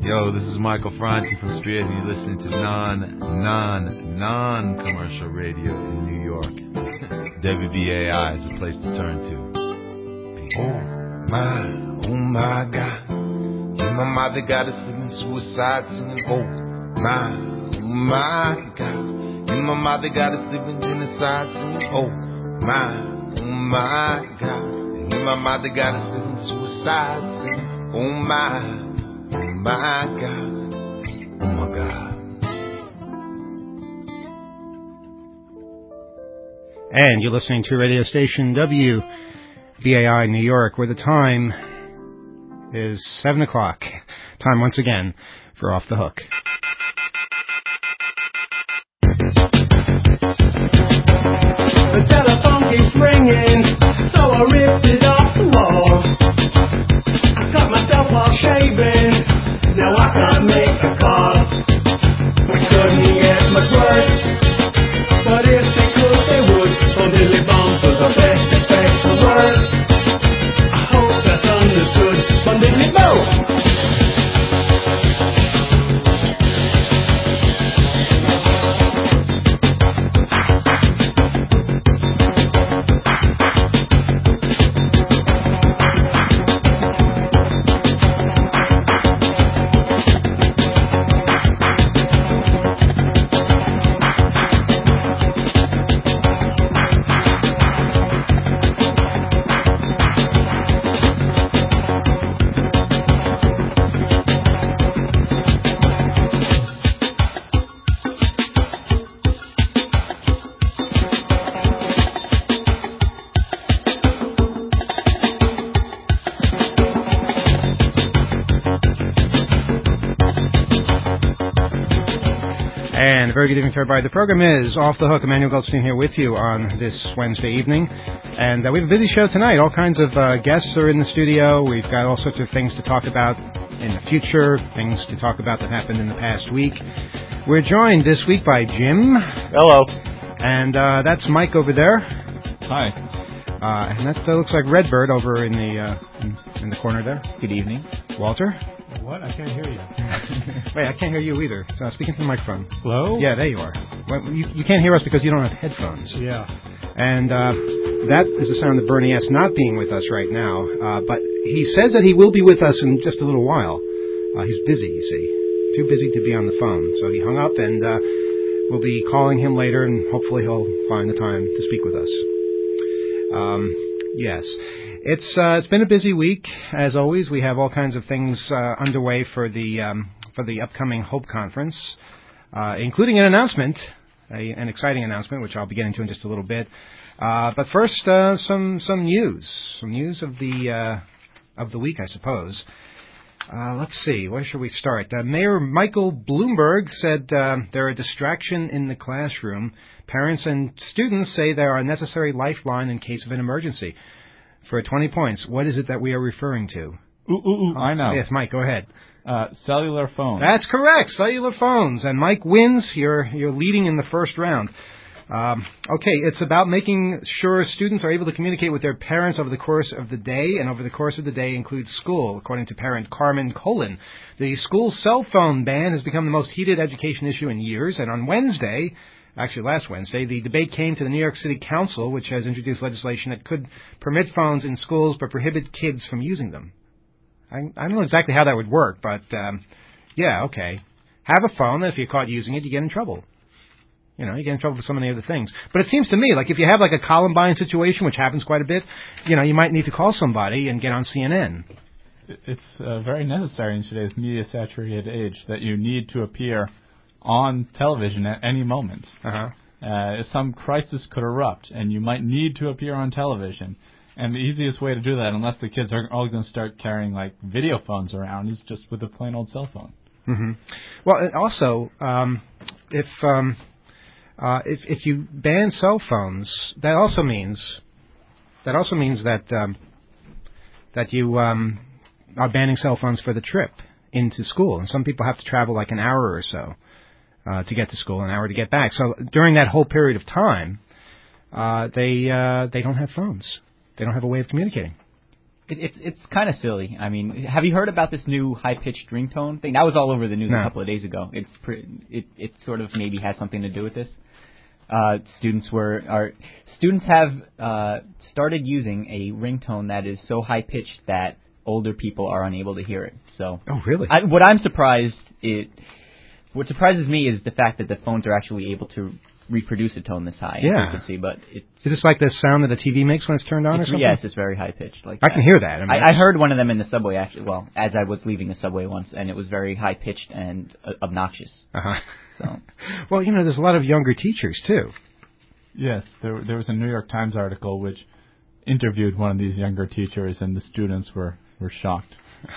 Yo, this is Michael Franti from Spirit, and you're listening to non-commercial radio in New York. WBAI is a place to turn to. Peace. Oh my God. Yeah, my mother got us living suicide singing. Oh my God. Yeah, my mother got us living genocide singing. Oh my God. Yeah, my mother got us living suicide singing. Oh my God. Oh my God. And you're listening to radio station WBAI New York, where the time is 7 o'clock. Time once again for Off the Hook. The telephone keeps ringing, so I ripped it off the wall. I cut myself while shaving, now I can't make a call. We couldn't get much worse, but if they could, they would. So Dilly Bomb for the best effect for worse. I hope that's understood. Bon Dilly Bomb. Very good evening to everybody. The program is Off the Hook. Emmanuel Goldstein here with you on this Wednesday evening. And we have a busy show tonight. All kinds of guests are in the studio. We've got all sorts of things to talk about in the future, things to talk about that happened in the past week. We're joined this week by Jim. Hello. And that's Mike over there. Hi. And that looks like Redbird over in the corner there. Good evening. Walter. What? I can't hear you. Wait, I can't hear you either. So I'm speaking to the microphone. Hello? Yeah, there you are. Well, you can't hear us because you don't have headphones. Yeah. And that is the sound of Bernie S. not being with us right now. But he says that he will be with us in just a little while. He's busy, you see. Too busy to be on the phone. So he hung up, and we'll be calling him later, and hopefully he'll find the time to speak with us. Yes. It's been a busy week, as always. We have all kinds of things underway for the upcoming Hope Conference, including an announcement, an exciting announcement, which I'll be getting to in just a little bit. But first, some news of the week, I suppose. Let's see, where should we start? Mayor Michael Bloomberg said they're a distraction in the classroom. Parents and students say they are a necessary lifeline in case of an emergency. For 20 points, what is it that we are referring to? I know. Yes, Mike, go ahead. Cellular phones. That's correct, cellular phones. And Mike wins. You're leading in the first round. Okay, it's about making sure students are able to communicate with their parents over the course of the day, and over the course of the day includes school, according to parent Carmen Colin. The school cell phone ban has become the most heated education issue in years, and on Wednesday, actually last Wednesday, the debate came to the New York City Council, which has introduced legislation that could permit phones in schools but prohibit kids from using them. I don't know exactly how that would work, but yeah, okay. Have a phone, and if you're caught using it, you get in trouble. You know, you get in trouble for so many other things. But it seems to me, like if you have like a Columbine situation, which happens quite a bit, you know, you might need to call somebody and get on CNN. It's very necessary in today's media-saturated age that you need to appear on television at any moment. Some crisis could erupt, and you might need to appear on television. And the easiest way to do that, unless the kids are all going to start carrying like video phones around, is just with a plain old cell phone. Mm-hmm. Well, also, if you ban cell phones, that also means that you are banning cell phones for the trip into school, and some people have to travel like an hour or so to get to school, an hour to get back. So during that whole period of time, they don't have phones. They don't have a way of communicating. It's kind of silly. I mean, have you heard about this new high-pitched ringtone thing? That was all over the news a couple of days ago. It sort of maybe has something to do with this. Students have started using a ringtone that is so high-pitched that older people are unable to hear it. So, oh, really? What surprises me is the fact that the phones are actually able to reproduce a tone this high in frequency. But is this like the sound that the TV makes when it's turned on or something? Yes, it's very high pitched. Like I can hear that. I heard one of them in the subway actually. Well, as I was leaving the subway once, and it was very high pitched and obnoxious. So, well, there's a lot of younger teachers too. Yes, there was a New York Times article which interviewed one of these younger teachers, and the students were shocked.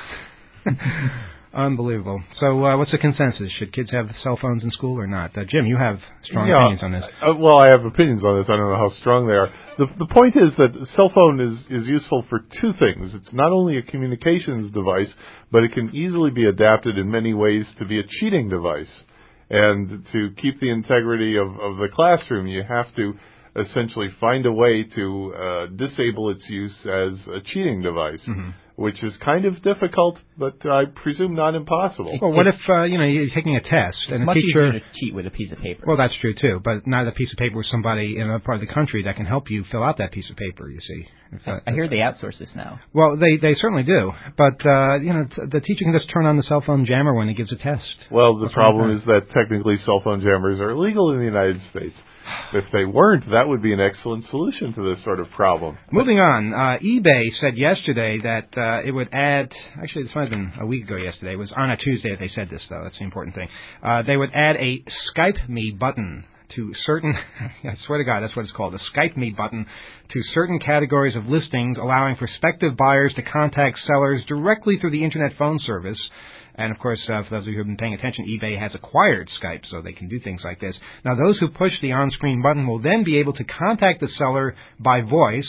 Unbelievable. So what's the consensus? Should kids have cell phones in school or not? Jim, you have strong opinions on this. Well, I have opinions on this. I don't know how strong they are. The point is that the cell phone is useful for two things. It's not only a communications device, but it can easily be adapted in many ways to be a cheating device. And to keep the integrity of the classroom, you have to essentially find a way to disable its use as a cheating device, which is kind of difficult, but I presume not impossible. Well, what if you're taking a test and it's much teacher easier to cheat with a piece of paper? Well, that's true too, but not a piece of paper with somebody in another part of the country that can help you fill out that piece of paper. You see, I hear they outsource this now. Well, they certainly do, but the teacher can just turn on the cell phone jammer when he gives a test. Well, the problem is that technically cell phone jammers are illegal in the United States. If they weren't, that would be an excellent solution to this sort of problem. Moving on, eBay said yesterday that it would add, actually this might have been a week ago yesterday, it was on a Tuesday that they said this though, that's the important thing. They would add a Skype Me button to certain, I swear to God, that's what it's called, a Skype Me button to certain categories of listings, allowing prospective buyers to contact sellers directly through the Internet phone service. And, of course, for those of you who have been paying attention, eBay has acquired Skype, so they can do things like this. Now, those who push the on-screen button will then be able to contact the seller by voice,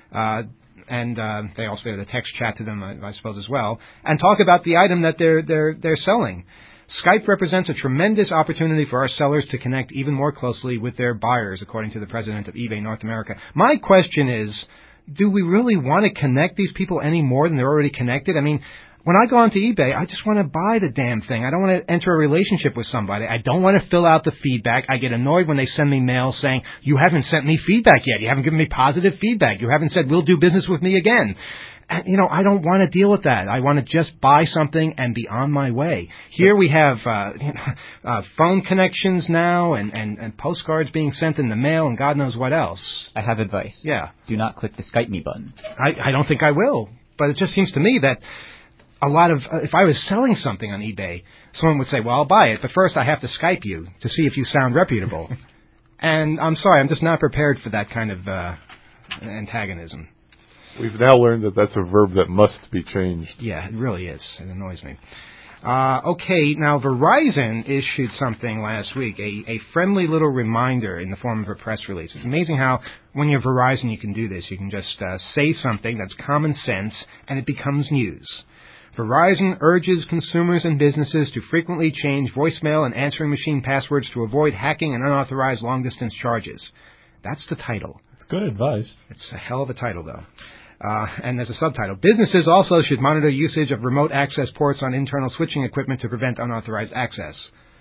and they also have a text chat to them, I suppose, as well, and talk about the item that they're selling. Skype represents a tremendous opportunity for our sellers to connect even more closely with their buyers, according to the president of eBay North America. My question is, do we really want to connect these people any more than they're already connected? I mean, when I go onto eBay, I just want to buy the damn thing. I don't want to enter a relationship with somebody. I don't want to fill out the feedback. I get annoyed when they send me mail saying, you haven't sent me feedback yet. You haven't given me positive feedback. You haven't said, we'll do business with me again. And, I don't want to deal with that. I want to just buy something and be on my way. Here we have phone connections now and postcards being sent in the mail and God knows what else. I have advice. Yeah. Do not click the Skype Me button. I don't think I will. But it just seems to me that a lot of, if I was selling something on eBay, someone would say, well, I'll buy it, but first I have to Skype you to see if you sound reputable. And I'm sorry, I'm just not prepared for that kind of antagonism. We've now learned that that's a verb that must be changed. Yeah, it really is. It annoys me. Okay, now Verizon issued something last week, a friendly little reminder in the form of a press release. It's amazing how when you're Verizon you can do this. You can just say something that's common sense and it becomes news. Verizon urges consumers and businesses to frequently change voicemail and answering machine passwords to avoid hacking and unauthorized long-distance charges. That's the title. It's good advice. It's a hell of a title, though. And there's a subtitle. Businesses also should monitor usage of remote access ports on internal switching equipment to prevent unauthorized access.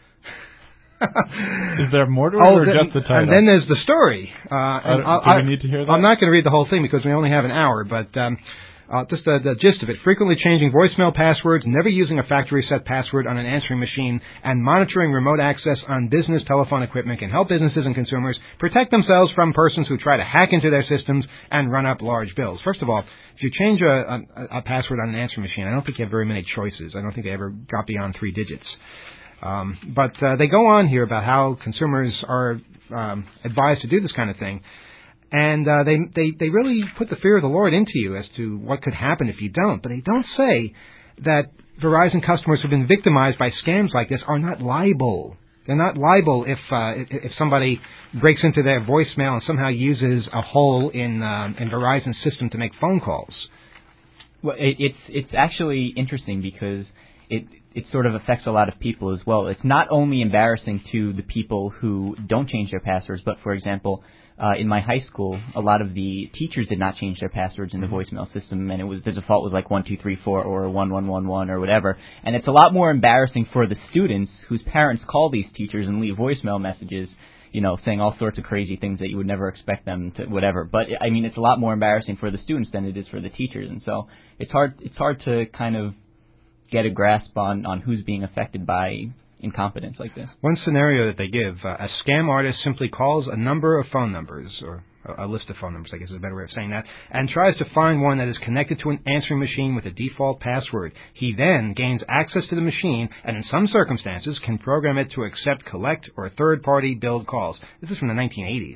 Is there more to it or just the title? And then there's the story. Do we need to hear that? I'm not going to read the whole thing because we only have an hour, but just the gist of it. Frequently changing voicemail passwords, never using a factory-set password on an answering machine, and monitoring remote access on business telephone equipment can help businesses and consumers protect themselves from persons who try to hack into their systems and run up large bills. First of all, if you change a password on an answering machine, I don't think you have very many choices. I don't think they ever got beyond 3 digits. But they go on here about how consumers are advised to do this kind of thing. And they really put the fear of the Lord into you as to what could happen if you don't. But they don't say that Verizon customers who have been victimized by scams like this are not liable. They're not liable if somebody breaks into their voicemail and somehow uses a hole in Verizon's system to make phone calls. Well, it's actually interesting because it sort of affects a lot of people as well. It's not only embarrassing to the people who don't change their passwords, but, for example, in my high school, a lot of the teachers did not change their passwords in the voicemail system, and the default was like 1234 or 1111 or whatever. And it's a lot more embarrassing for the students whose parents call these teachers and leave voicemail messages, saying all sorts of crazy things that you would never expect them to, whatever. But I mean, it's a lot more embarrassing for the students than it is for the teachers, and so it's hard to kind of get a grasp on who's being affected by incompetence like this. One scenario that they give, a scam artist simply calls a number of phone numbers, or a list of phone numbers, I guess is a better way of saying that, and tries to find one that is connected to an answering machine with a default password. He then gains access to the machine and in some circumstances can program it to accept, collect, or third-party billed calls. This is from the 1980s.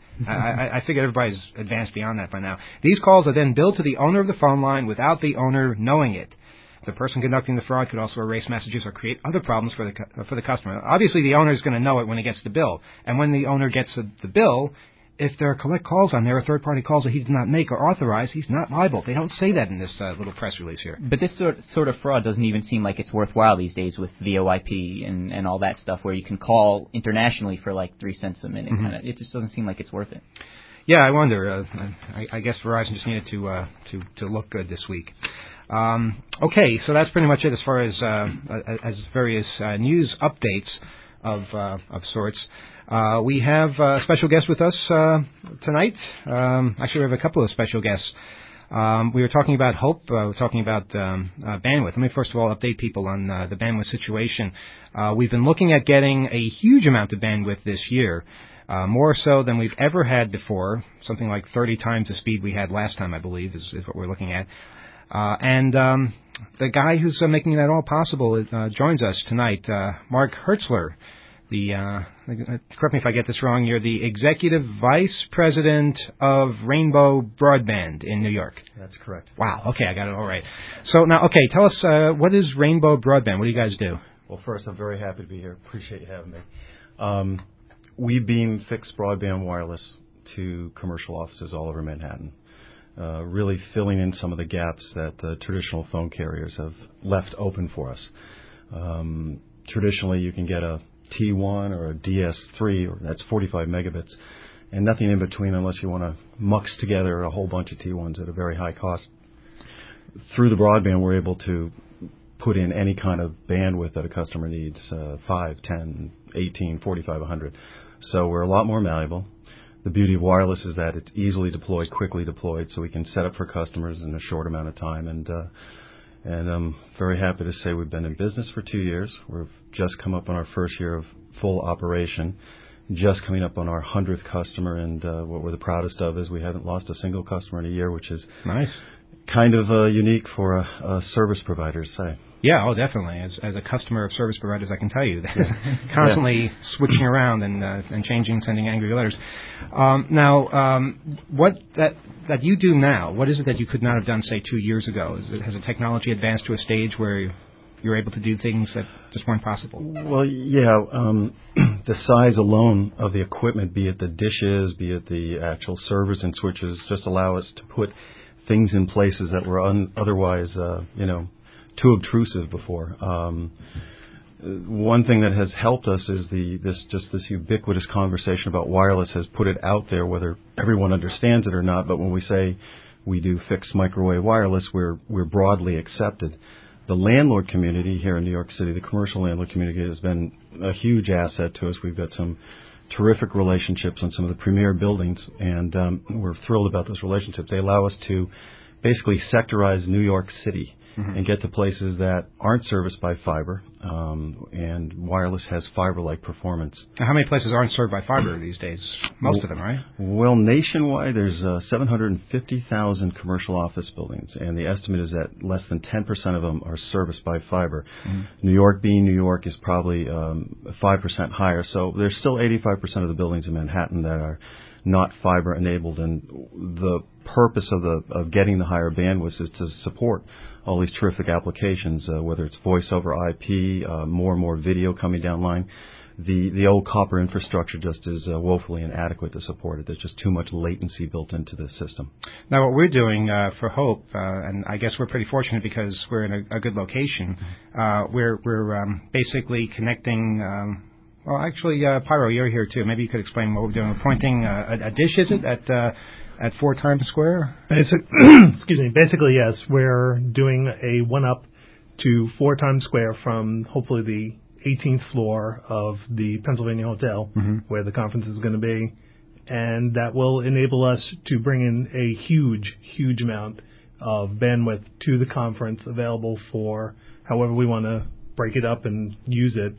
I figure everybody's advanced beyond that by now. These calls are then billed to the owner of the phone line without the owner knowing it. The person conducting the fraud could also erase messages or create other problems for the customer. Obviously, the owner is going to know it when he gets the bill. And when the owner gets the bill, if there are collect calls on there or third-party calls that he did not make or authorize, he's not liable. They don't say that in this little press release here. But this sort of fraud doesn't even seem like it's worthwhile these days with VoIP and all that stuff where you can call internationally for like 3 cents a minute. Mm-hmm. It just doesn't seem like it's worth it. Yeah, I wonder. I guess Verizon just needed to look good this week. Okay, so that's pretty much it as far as various news updates of sorts. We have a special guest with us tonight. Actually, we have a couple of special guests. We were talking about Hope. We're talking about bandwidth. Let me first of all update people on the bandwidth situation. We've been looking at getting a huge amount of bandwidth this year. More so than we've ever had before, something like 30 times the speed we had last time, I believe, is what we're looking at. And the guy who's making that all possible joins us tonight, Mark Hertzler. Correct me if I get this wrong, you're the Executive Vice President of Rainbow Broadband in New York. That's correct. Wow, okay, I got it all right. So now, okay, tell us, what is Rainbow Broadband? What do you guys do? Well, first, I'm very happy to be here. Appreciate you having me. We beam fixed broadband wireless to commercial offices all over Manhattan, really filling in some of the gaps that the traditional phone carriers have left open for us. Traditionally, you can get a T1 or a DS3, or that's 45 megabits, and nothing in between unless you want to mux together a whole bunch of T1s at a very high cost. Through the broadband, we're able to put in any kind of bandwidth that a customer needs, 5, 10, 18, 45, 100. So we're a lot more malleable. The beauty of wireless is that it's easily deployed, quickly deployed, so we can set up for customers in a short amount of time. And I'm very happy to say we've been in business for 2 years. We've just come up on our first year of full operation, just coming up on our 100th customer. And what we're the proudest of is we haven't lost a single customer in a year, which is nice. Kind of unique for a service provider to say. Yeah, oh, definitely. As a customer of service providers, I can tell you that constantly switching around and changing, sending angry letters. What that you do now, what is it that you could not have done, say, 2 years ago? Has the technology advanced to a stage where you're able to do things that just weren't possible? Well, yeah. The size alone of the equipment, be it the dishes, be it the actual servers and switches, just allow us to put things in places that were otherwise, too obtrusive before. One thing that has helped us is this ubiquitous conversation about wireless has put it out there, whether everyone understands it or not. But when we say we do fixed microwave wireless, we're broadly accepted. The landlord community here in New York City, the commercial landlord community, has been a huge asset to us. We've got some terrific relationships on some of the premier buildings, and we're thrilled about those relationships. They allow us to basically sectorize New York City and get to places that aren't serviced by fiber, and wireless has fiber-like performance. Now, how many places aren't served by fiber these days? Most of them, right? Well, nationwide, there's 750,000 commercial office buildings, and the estimate is that less than 10% of them are serviced by fiber. New York, being New York, is probably 5% higher, so there's still 85% of the buildings in Manhattan that are not fiber enabled, and the purpose of getting the higher bandwidth is to support all these terrific applications, whether it's voice over IP, more and more video coming down line. The old copper infrastructure just is woefully inadequate to support it. There's just too much latency built into the system. Now, what we're doing for Hope, and I guess we're pretty fortunate because we're in a good location, we're basically connecting Well, actually, Pyro, you're here too. Maybe you could explain what we're doing. We're pointing a dish, is it, at 4 Times Square? Basically, yes. We're doing a one-up to 4 Times Square from hopefully the 18th floor of the Pennsylvania Hotel, where the conference is going to be. And that will enable us to bring in a huge amount of bandwidth to the conference, available for however we want to break it up and use it.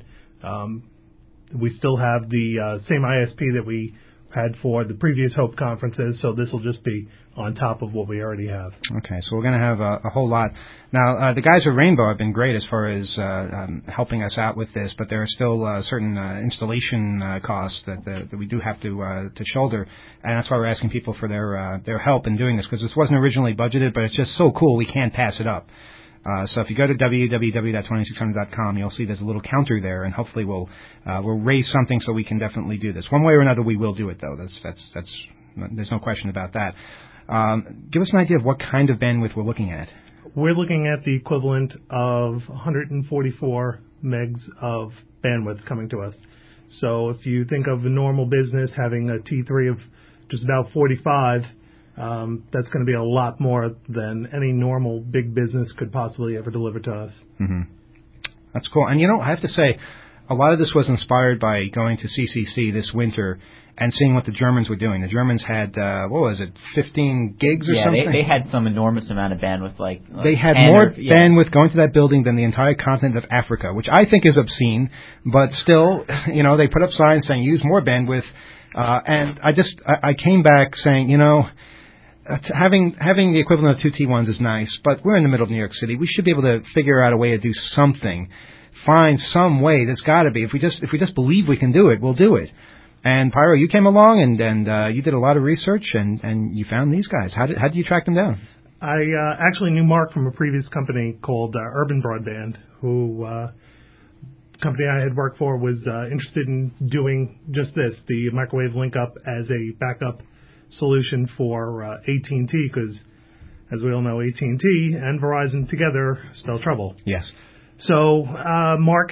We still have the same ISP that we had for the previous HOPE conferences, so this will just be on top of what we already have. Okay, so we're going to have a whole lot. Now, the guys at Rainbow have been great as far as helping us out with this, but there are still certain installation costs that we do have to shoulder, and that's why we're asking people for their help in doing this, because this wasn't originally budgeted, but it's just so cool we can't pass it up. So if you go to www.2600.com, you'll see there's a little counter there, and hopefully we'll raise something so we can definitely do this. One way or another, we will do it, though. That's there's no question about that. Give us an idea of what kind of bandwidth we're looking at. We're looking at the equivalent of 144 megs of bandwidth coming to us. So if you think of a normal business having a T3 of just about 45, that's going to be a lot more than any normal big business could possibly ever deliver to us. That's cool. And, I have to say, a lot of this was inspired by going to CCC this winter and seeing what the Germans were doing. The Germans had, 15 gigs or something? Yeah, they had some enormous amount of bandwidth. They had more bandwidth going to that building than the entire continent of Africa, which I think is obscene, but still, they put up signs saying use more bandwidth. And I came back saying, having the equivalent of 2 T1s is nice, but we're in the middle of New York City. We should be able to figure out a way to do something. Find some way. There's got to be. If we just believe we can do it, we'll do it. And Pyro, you came along and you did a lot of research and you found these guys. How did you track them down? I actually knew Mark from a previous company called Urban Broadband, who company I had worked for was interested in doing just this, the microwave link up as a backup solution for AT&T, because as we all know, AT&T and Verizon together spell trouble. Yes. So Mark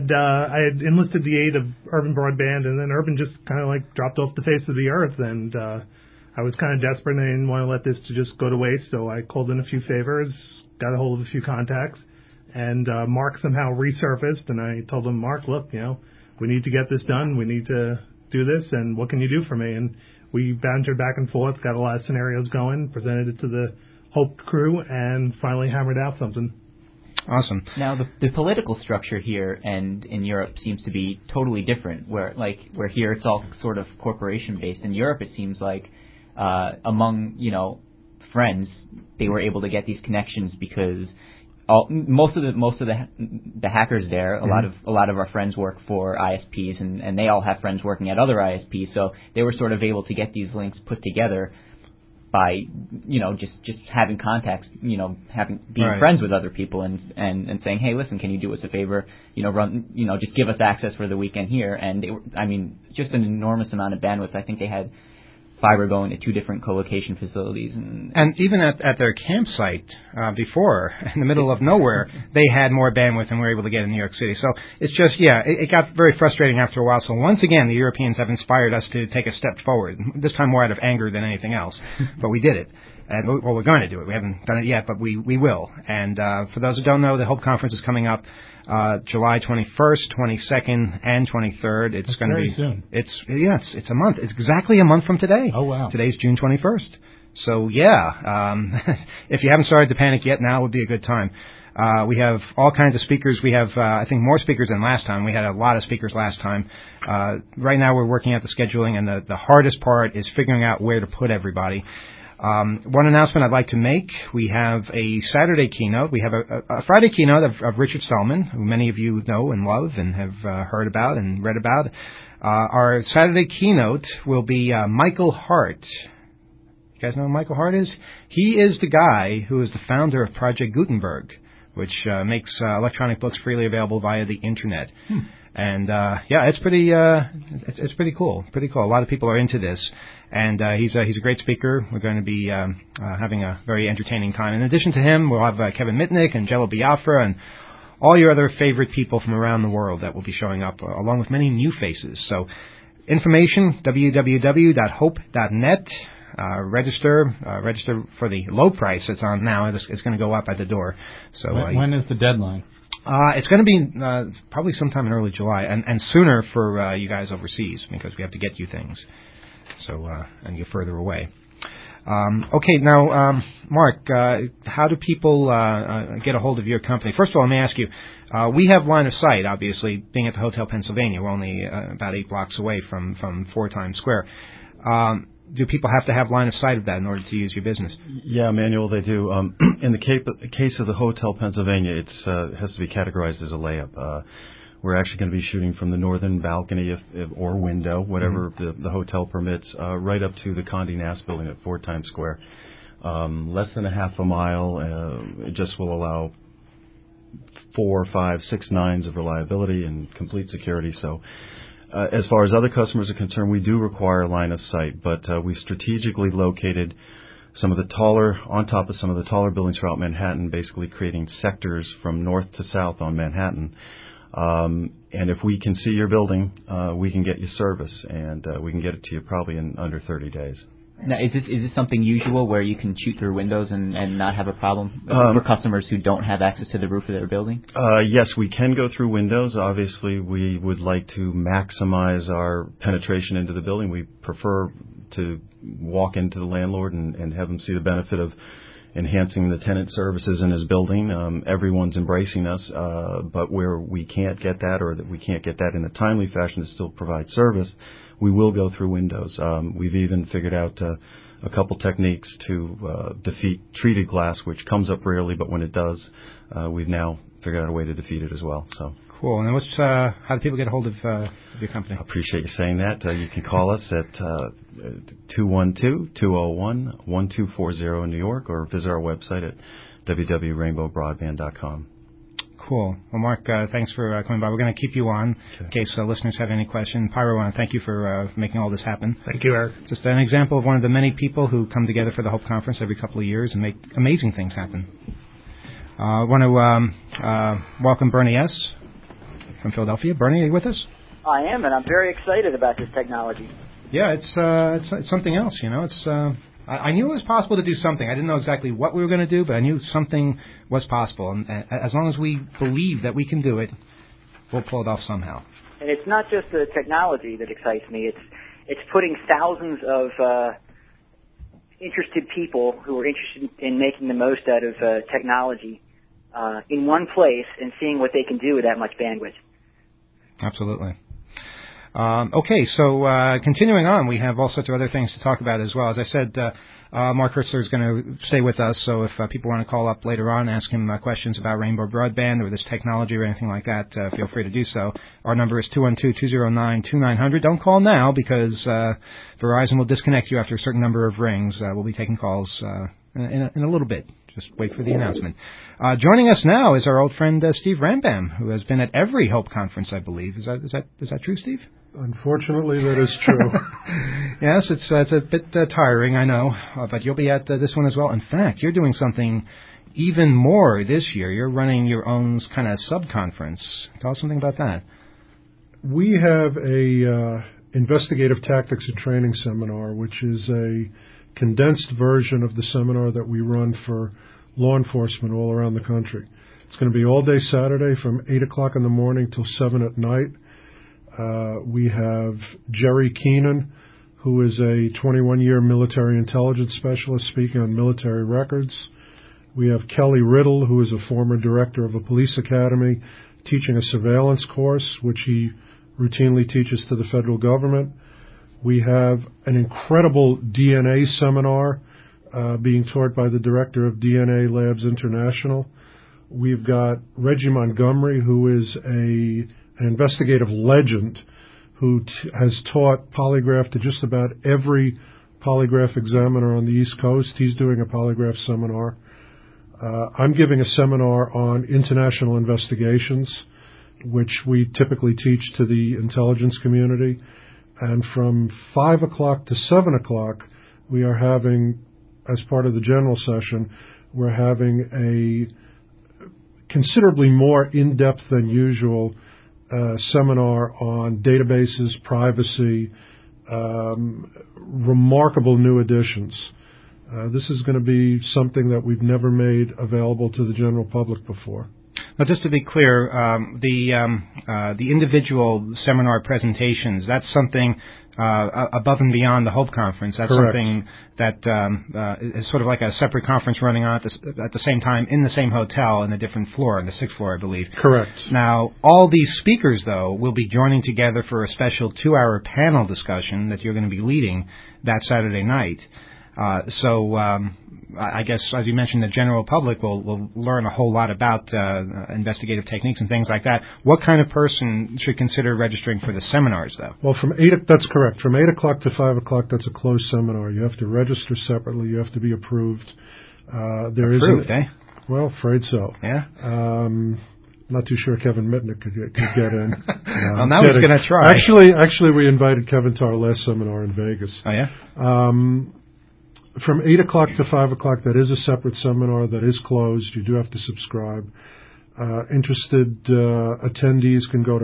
I had enlisted the aid of Urban Broadband, and then Urban just kind of dropped off the face of the earth, and I was kind of desperate, and I didn't want to let this to just go to waste, so I called in a few favors, got a hold of a few contacts, and Mark somehow resurfaced, and I told him, Mark, look, we need to get this done, we need to do this, and what can you do for me? And we bantered back and forth, got a lot of scenarios going, presented it to the HOPE crew, and finally hammered out something. Awesome. Now, the political structure here and in Europe seems to be totally different, where here it's all sort of corporation-based. In Europe, it seems like among, friends, they were able to get these connections because most of the hackers there, a lot of our friends work for ISPs, and they all have friends working at other ISPs, so they were sort of able to get these links put together by just having contacts, being friends with other people and saying, hey, listen, can you do us a favor, just give us access for the weekend here. And just an enormous amount of bandwidth. I think they had fiber going to 2 different co-location facilities, and even at their campsite before, in the middle of nowhere, they had more bandwidth than we were able to get in New York City. So it's just, it got very frustrating after a while. So once again, the Europeans have inspired us to take a step forward. This time more out of anger than anything else, but we did it. And we're going to do it. We haven't done it yet, but we will. And for those who don't know, the HOPE conference is coming up July 21st, 22nd, and 23rd. It's going to be soon. It's a month. It's exactly a month from today. Oh, wow. Today's June 21st. So if you haven't started to panic yet, now would be a good time. We have all kinds of speakers. We have, I think, more speakers than last time. We had a lot of speakers last time. Right now we're working out the scheduling, and the hardest part is figuring out where to put everybody. One announcement I'd like to make, we have a Saturday keynote. We have a Friday keynote of Richard Stallman, who many of you know and love and have heard about and read about. Our Saturday keynote will be Michael Hart. You guys know who Michael Hart is? He is the guy who is the founder of Project Gutenberg, which makes electronic books freely available via the Internet. And it's pretty cool. Pretty cool. A lot of people are into this, and he's a great speaker. We're going to be having a very entertaining time. In addition to him, we'll have Kevin Mitnick and Jello Biafra and all your other favorite people from around the world that will be showing up, along with many new faces. So information, www.hope.net. Register for the low price it's on now. It's going to go up at the door. So when is the deadline? It's going to be probably sometime in early July, and sooner for you guys overseas, because we have to get you things. So and you're further away. Okay, now, Mark, how do people get a hold of your company? First of all, let me ask you, we have line of sight, obviously, being at the Hotel Pennsylvania. We're only about 8 blocks away from 4 Times Square. Do people have to have line of sight of that in order to use your business? Yeah, Manuel, they do. In the case of the Hotel Pennsylvania, it has to be categorized as a layup. We're actually going to be shooting from the northern balcony or window, whatever the hotel permits, right up to the Condé Nast building at 4 Times Square. Less than a half a mile. It just will allow 4, 5, 6 nines of reliability and complete security. So as far as other customers are concerned, we do require line of sight, but we've strategically located on top of some of the taller buildings throughout Manhattan, basically creating sectors from north to south on Manhattan. And if we can see your building, we can get you service, and we can get it to you probably in under 30 days. Now, is this something usual where you can shoot through windows and not have a problem for customers who don't have access to the roof of their building? Yes, we can go through windows. Obviously, we would like to maximize our penetration into the building. We prefer to walk into the landlord and have them see the benefit of enhancing the tenant services in his building. Everyone's embracing us, but where we can't get that, or that we can't get that in a timely fashion to still provide service, we will go through windows. We've even figured out a couple techniques to defeat treated glass, which comes up rarely, but when it does, we've now figured out a way to defeat it as well. So. Cool. And how do people get a hold of your company? I appreciate you saying that. You can call us at 212-201-1240 in New York, or visit our website at www.rainbowbroadband.com. Cool. Well, Mark, thanks for coming by. We're going to keep you on in case listeners have any questions. Pyro, I want to thank you for making all this happen. Thank you, Eric. Just an example of one of the many people who come together for the Hope Conference every couple of years and make amazing things happen. I want to welcome Bernie S. from Philadelphia. Bernie, are you with us? I am, and I'm very excited about this technology. Yeah, it's something else, you know. I knew it was possible to do something. I didn't know exactly what we were going to do, but I knew something was possible. And as long as we believe that we can do it, we'll pull it off somehow. And it's not just the technology that excites me. It's putting thousands of interested people who are interested in making the most out of technology in one place and seeing what they can do with that much bandwidth. Absolutely. Okay, so continuing on, we have all sorts of other things to talk about as well. As I said, Mark Hertzler is going to stay with us, so if people want to call up later on, ask him questions about Rainbow Broadband or this technology or anything like that, feel free to do so. Our number is 212-209-2900. Don't call now, because Verizon will disconnect you after a certain number of rings. We'll be taking calls in a little bit. Just wait for the announcement. Joining us now is our old friend Steve Rambam, who has been at every Hope Conference, I believe. Is that true, Steve? Unfortunately, that is true. Yes, it's a bit tiring, I know, but you'll be at this one as well. In fact, you're doing something even more this year. You're running your own kind of sub-conference. Tell us something about that. We have a investigative tactics and training seminar, which is a condensed version of the seminar that we run for law enforcement all around the country. It's going to be all day Saturday from 8 o'clock in the morning till 7 at night. We have Jerry Keenan, who is a 21-year military intelligence specialist speaking on military records. We have Kelly Riddle, who is a former director of a police academy, teaching a surveillance course, which he routinely teaches to the federal government. We have an incredible DNA seminar being taught by the director of DNA Labs International. We've got Reggie Montgomery, who is an investigative legend who has taught polygraph to just about every polygraph examiner on the East Coast. He's doing a polygraph seminar. I'm giving a seminar on international investigations, which we typically teach to the intelligence community. And from 5 o'clock to 7 o'clock, we are having, as part of the general session, we're having a considerably more in-depth than usual seminar on databases, privacy, remarkable new additions. This is going to be something that we've never made available to the general public before. Now, just to be clear, the individual seminar presentations, that's something above and beyond the Hope Conference. That's Correct. Something that is sort of like a separate conference running on at the same time in the same hotel in a different floor, in the 6th floor, I believe. Correct. Now, all these speakers, though, will be joining together for a special 2-hour panel discussion that you're going to be leading that Saturday night. So I guess, as you mentioned, the general public will learn a whole lot about investigative techniques and things like that. What kind of person should consider registering for the seminars, though? Well, that's correct. From 8 o'clock to 5 o'clock, that's a closed seminar. You have to register separately. You have to be approved. Approved, eh? Well, afraid so. Yeah? Not too sure Kevin Mitnick could get in. Well, now he's going to try. Actually, we invited Kevin to our last seminar in Vegas. Oh, yeah? From 8 o'clock to 5 o'clock, that is a separate seminar that is closed. You do have to subscribe. Interested attendees can go to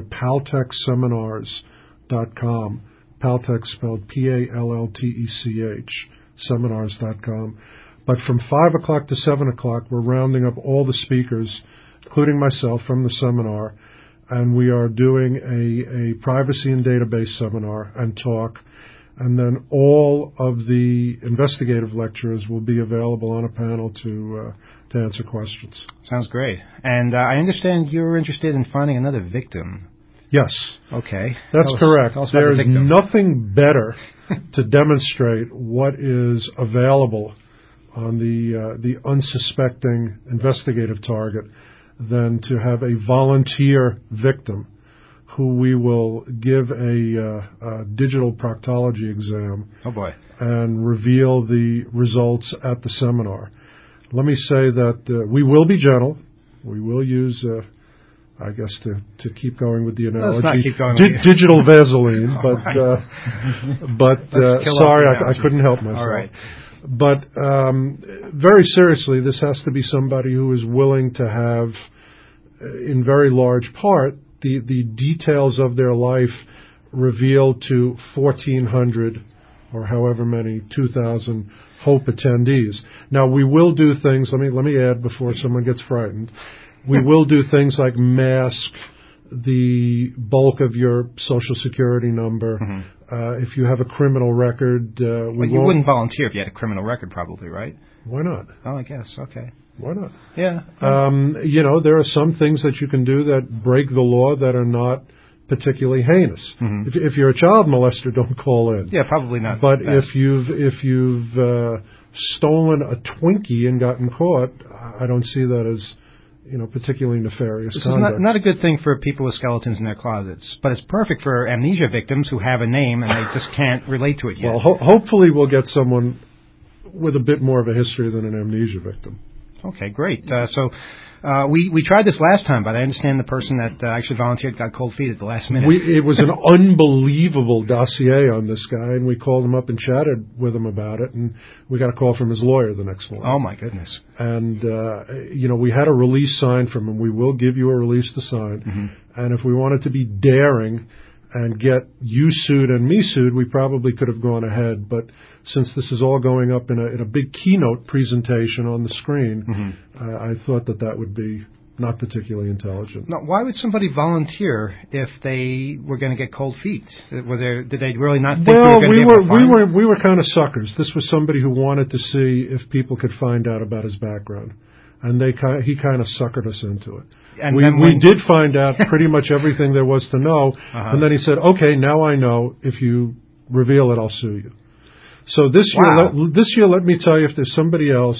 paltechseminars.com. Paltech spelled P-A-L-L-T-E-C-H, seminars.com. But from 5 o'clock to 7 o'clock, we're rounding up all the speakers, including myself, from the seminar, and we are doing a privacy and database seminar and talk. And then all of the investigative lecturers will be available on a panel to answer questions. Sounds great. And I understand you're interested in finding another victim. Yes. Okay. That's correct. There's nothing better to demonstrate what is available on the unsuspecting investigative target than to have a volunteer victim who we will give a digital proctology exam. Oh, boy. And reveal the results at the seminar. Let me say that we will be gentle. We will use, I guess, to keep going with the analogy, let's not keep going digital Vaseline. But sorry, I couldn't help myself. All right. But very seriously, this has to be somebody who is willing to have, in very large part, the details of their life revealed to 1,400 or however many 2,000 Hope attendees. Now, we will do things. Let me add before someone gets frightened. We will do things like mask the bulk of your Social Security number. Mm-hmm. If you have a criminal record, well, you wouldn't volunteer if you had a criminal record, probably, right? Why not? Oh, I guess. Okay. Why not? Yeah. There are some things that you can do that break the law that are not particularly heinous. Mm-hmm. If you're a child molester, don't call in. Yeah, probably not. But if you've stolen a Twinkie and gotten caught, I don't see that as particularly nefarious conduct. This is not a good thing for people with skeletons in their closets, but it's perfect for amnesia victims who have a name and they just can't relate to it yet. Well, hopefully we'll get someone with a bit more of a history than an amnesia victim. Okay, great. So we tried this last time, but I understand the person that actually volunteered got cold feet at the last minute. It was an unbelievable dossier on this guy, and we called him up and chatted with him about it, and we got a call from his lawyer the next morning. Oh, my goodness. And, we had a release signed from him. We will give you a release to sign. Mm-hmm. And if we wanted to be daring and get you sued and me sued, we probably could have gone ahead, but since this is all going up in a big keynote presentation on the screen, mm-hmm. I thought that would be not particularly intelligent. Now, why would somebody volunteer if they were going to get cold feet? Did they really not think they were going to be able to find them? We were kind of suckers. This was somebody who wanted to see if people could find out about his background, and he kind of suckered us into it. And we did find out pretty much everything there was to know, uh-huh. And then he said, "Okay, now I know. If you reveal it, I'll sue you." So this year, let me tell you, if there's somebody else,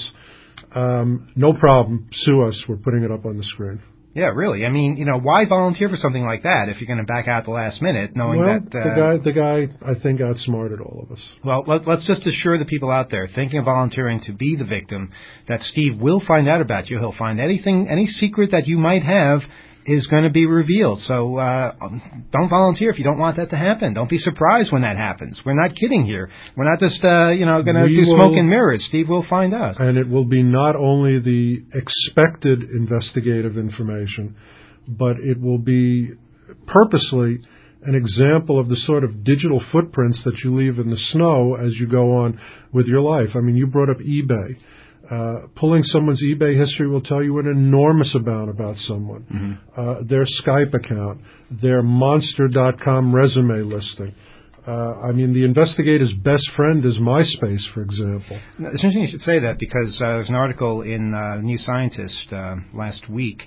no problem, sue us. We're putting it up on the screen. Yeah, really. I mean, why volunteer for something like that if you're going to back out at the last minute, knowing that the guy, I think, outsmarted all of us. Well, let's just assure the people out there thinking of volunteering to be the victim that Steve will find out about you. He'll find any secret that you might have is going to be revealed. So don't volunteer if you don't want that to happen. Don't be surprised when that happens. We're not kidding here. We're not just going to do smoke and mirrors. Steve will find out. And it will be not only the expected investigative information, but it will be purposely an example of the sort of digital footprints that you leave in the snow as you go on with your life. I mean, you brought up eBay. Pulling someone's eBay history will tell you an enormous amount about someone. Their Skype account, their Monster.com resume listing. I mean, the investigator's best friend is MySpace, for example. It's interesting you should say that because there's an article in New Scientist last week.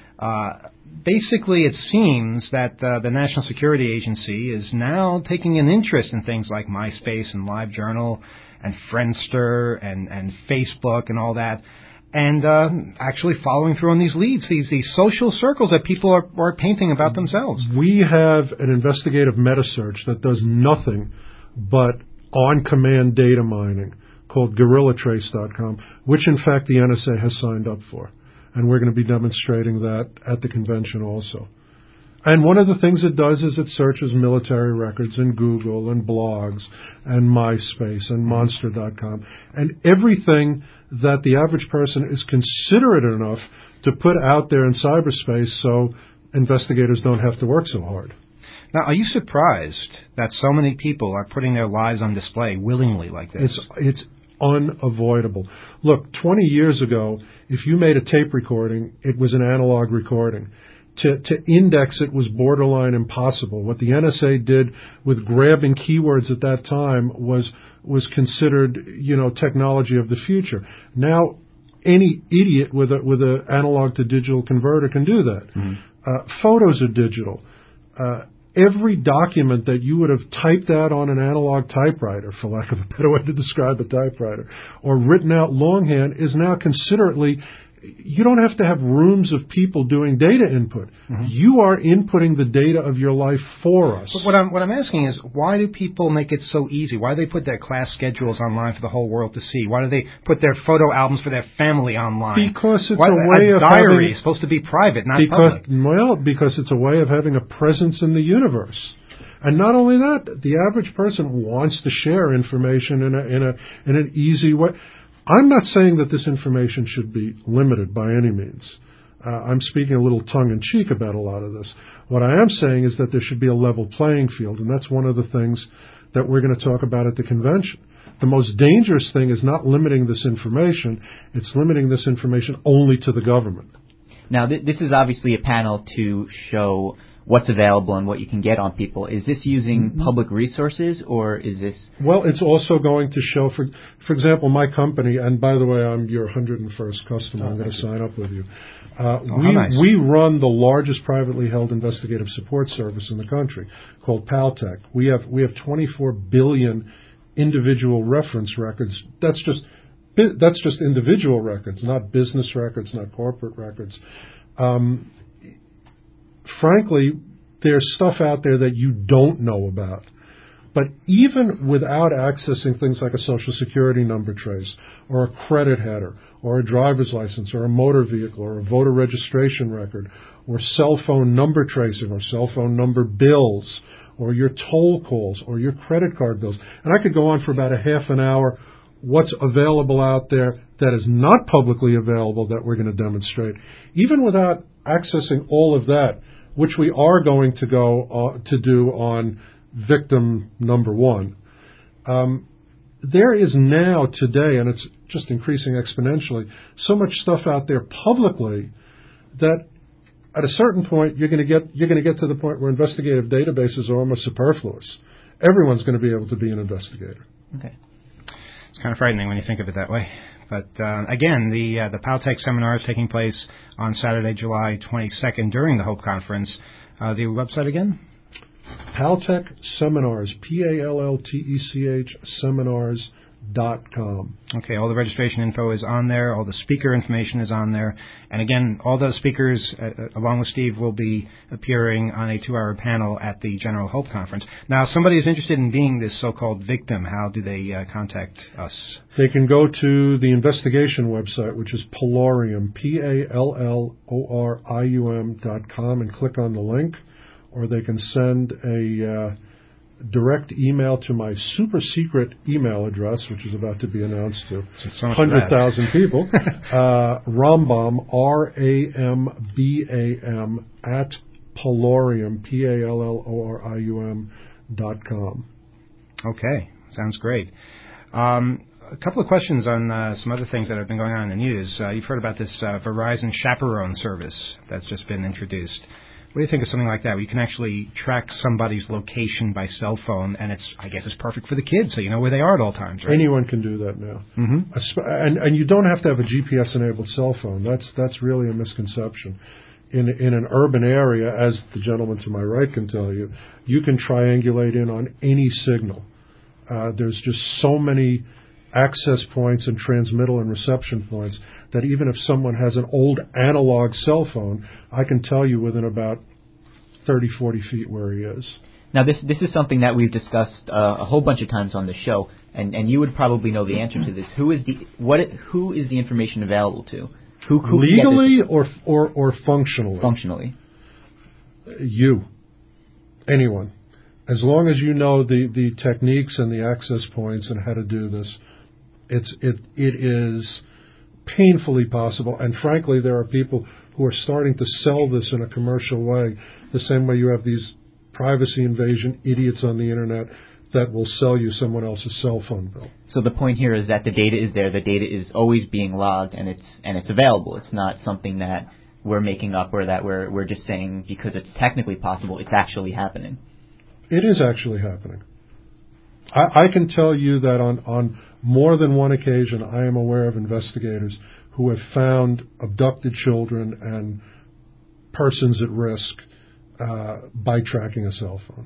Basically, it seems that the National Security Agency is now taking an interest in things like MySpace and LiveJournal and Friendster and Facebook and all that, and actually following through on these leads, these social circles that people are painting about themselves. We have an investigative meta search that does nothing but on-command data mining called GorillaTrace.com, which in fact the NSA has signed up for. And we're going to be demonstrating that at the convention also. And one of the things it does is it searches military records and Google and blogs and MySpace and Monster.com and everything that the average person is considerate enough to put out there in cyberspace so investigators don't have to work so hard. Now, are you surprised that so many people are putting their lives on display willingly like this? It's unavoidable. Look, 20 years ago, if you made a tape recording, it was an analog recording. To index it was borderline impossible. What the NSA did with grabbing keywords at that time was considered, technology of the future. Now, any idiot with a analog to digital converter can do that. Photos are digital. Every document that you would have typed out on an analog typewriter, for lack of a better way to describe a typewriter, or written out longhand, is now considerately. You don't have to have rooms of people doing data input. You are inputting the data of your life for us. But what I'm asking is, why do people make it so easy? Why do they put their class schedules online for the whole world to see? Why do they put their photo albums for their family online? Because it's a way of diary is supposed to be private, not public. Well, because it's a way of having a presence in the universe. And not only that, the average person wants to share information in an easy way. I'm not saying that this information should be limited by any means. I'm speaking a little tongue-in-cheek about a lot of this. What I am saying is that there should be a level playing field, and that's one of the things that we're going to talk about at the convention. The most dangerous thing is not limiting this information. It's limiting this information only to the government. Now, this is obviously a panel to show what's available and what you can get on people. Is this using public resources, or is this... Well, it's also going to show, for example, my company, and by the way, I'm your 101st customer. I'm going to sign up with you. Nice. We run the largest privately held investigative support service in the country called Paltech. We have 24 billion individual reference records. That's just individual records, not business records, not corporate records. Frankly, there's stuff out there that you don't know about. But even without accessing things like a Social Security number trace or a credit header or a driver's license or a motor vehicle or a voter registration record or cell phone number tracing or cell phone number bills or your toll calls or your credit card bills, and I could go on for about a half an hour, what's available out there that is not publicly available that we're going to demonstrate. Even without accessing all of that, which we are going to go to do on victim number one, there is now today, and it's just increasing exponentially, so much stuff out there publicly that at a certain point you're going to get to the point where investigative databases are almost superfluous. Everyone's going to be able to be an investigator. Okay. It's kind of frightening when you think of it that way. But again, the Paltech seminar is taking place on Saturday, July 22nd during the Hope Conference. The website again? Paltech Seminars, Paltech Seminars.com. Okay, all the registration info is on there. All the speaker information is on there. And again, all those speakers, along with Steve, will be appearing on a 2-hour panel at the General Hope Conference. Now, if somebody is interested in being this so-called victim, how do they contact us? They can go to the investigation website, which is Pallorium, PALLORIUM.com, and click on the link. Or they can send a direct email to my super secret email address, which is about to be announced to 100,000 people. Rambam, RAMBAM, at Pallorium, PALLORIUM.com. Okay, sounds great. A couple of questions on some other things that have been going on in the news. You've heard about this Verizon Chaperone service that's just been introduced. What do you think of something like that, where you can actually track somebody's location by cell phone, and I guess it's perfect for the kids, so you know where they are at all times, right? Anyone can do that now. Mm-hmm. And you don't have to have a GPS-enabled cell phone. That's really a misconception. In an urban area, as the gentleman to my right can tell you, you can triangulate in on any signal. There's just so many access points and transmittal and reception points that even if someone has an old analog cell phone, I can tell you within about 30, 40 feet where he is. Now, this is something that we've discussed a whole bunch of times on the show, and you would probably know the answer to this. Who is the information available to? Who legally or functionally? Functionally. You. Anyone. As long as you know the techniques and the access points and how to do this, it is painfully possible. And frankly, there are people who are starting to sell this in a commercial way, the same way you have these privacy invasion idiots on the internet that will sell you someone else's cell phone bill. So the point here is that the data is there. The data is always being logged, and it's available. It's not something that we're making up or that we're just saying because it's technically possible. It's actually happening. It is actually happening. I can tell you that on more than one occasion, I am aware of investigators who have found abducted children and persons at risk by tracking a cell phone.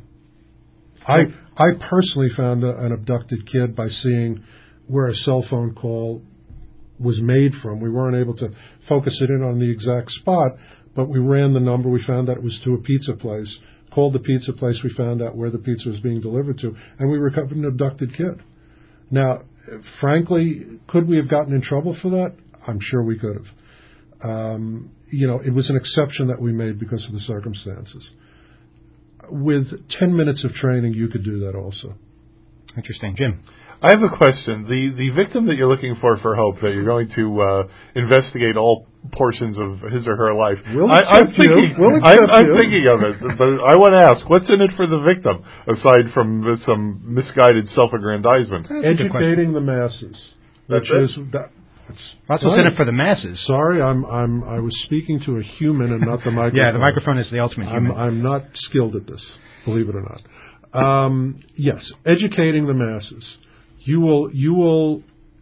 I personally found an abducted kid by seeing where a cell phone call was made from. We weren't able to focus it in on the exact spot, but we ran the number. We found that it was to a pizza place. Called the pizza place. We found out where the pizza was being delivered to, and we recovered an abducted kid. Now, frankly, could we have gotten in trouble for that? I'm sure we could have. It was an exception that we made because of the circumstances. With 10 minutes of training, you could do that also. Interesting. Jim? I have a question. The victim that you're looking for Hope, that you're going to investigate all portions of his or her life. I'm thinking of it, but I want to ask, what's in it for the victim, aside from some misguided self-aggrandizement? Educating the masses. That's what's in it for the masses. Sorry, I was speaking to a human and not the microphone. Yeah, the microphone is the ultimate human. I'm not skilled at this, believe it or not. Yes, educating the masses. You will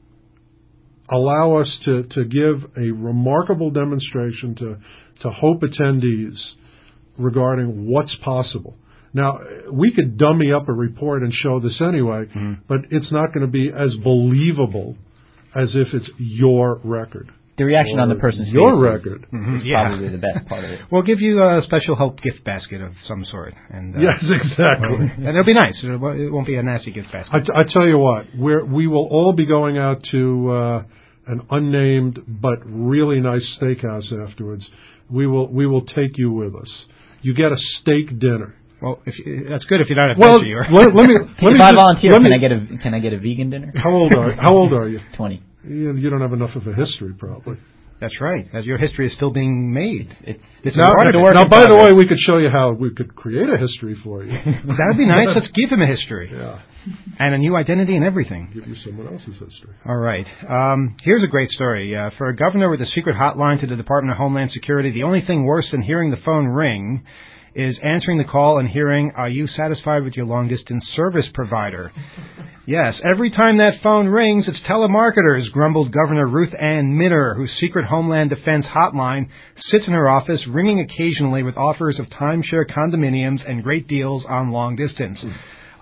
allow us to give a remarkable demonstration to Hope attendees regarding what's possible. Now, we could dummy up a report and show this anyway, but it's not going to be as believable as if it's your record. The reaction on the person's face record is probably the best part of it. We'll give you a special Hope gift basket of some sort. And yes, exactly. And it'll be nice. It won't be a nasty gift basket. I tell you what, we will all be going out to an unnamed but really nice steakhouse afterwards. We will take you with us. You get a steak dinner. Well, that's good if you don't have veggie. If I volunteer, can I get a vegan dinner? How old are you? 20. You don't have enough of a history, probably. That's right. As your history is still being made. Now, by the way, we could show you how we could create a history for you. That'd be nice. Let's give him a history. Yeah. And a new identity and everything. Give you someone else's history. All right. Here's a great story. For a governor with a secret hotline to the Department of Homeland Security, the only thing worse than hearing the phone ring is answering the call and hearing, "Are you satisfied with your long-distance service provider?" Yes, every time that phone rings, it's telemarketers, grumbled Governor Ruth Ann Minner, whose secret Homeland Defense hotline sits in her office, ringing occasionally with offers of timeshare condominiums and great deals on long distance.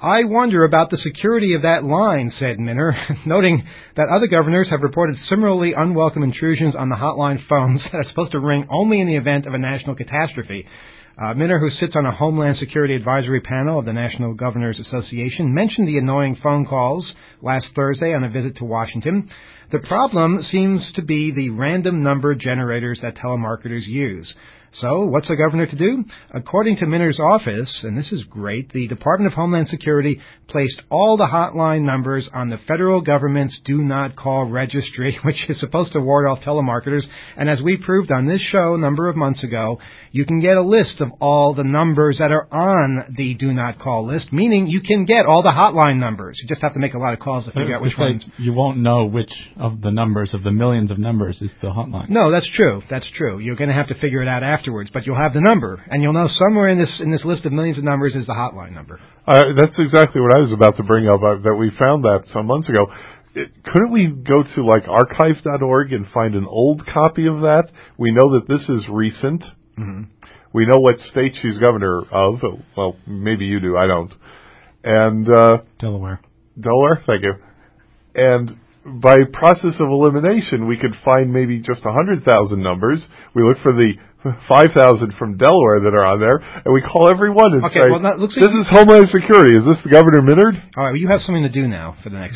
I wonder about the security of that line, said Minner, noting that other governors have reported similarly unwelcome intrusions on the hotline phones that are supposed to ring only in the event of a national catastrophe. Minner, who sits on a Homeland Security Advisory Panel of the National Governors Association, mentioned the annoying phone calls last Thursday on a visit to Washington. The problem seems to be the random number generators that telemarketers use. So, what's a governor to do? According to Minner's office, and this is great, the Department of Homeland Security placed all the hotline numbers on the federal government's Do Not Call registry, which is supposed to ward off telemarketers. And as we proved on this show a number of months ago, you can get a list of all the numbers that are on the Do Not Call list, meaning you can get all the hotline numbers. You just have to make a lot of calls to figure out which ones. You won't know which of the numbers, of the millions of numbers, is the hotline. No, that's true. That's true. You're going to have to figure it out afterwards, but you'll have the number, and you'll know somewhere in this list of millions of numbers is the hotline number. That's exactly what I was about to bring up, that we found that some months ago. Couldn't we go to, like, archive.org and find an old copy of that? We know that this is recent. Mm-hmm. We know what state she's governor of. Well, maybe you do. I don't. And Delaware. Delaware? Thank you. And by process of elimination, we could find maybe just 100,000 numbers. We look for the 5,000 from Delaware that are on there, and we call everyone and say, this is Homeland Security. Is this the Governor Minard? All right, well, you have something to do now for the next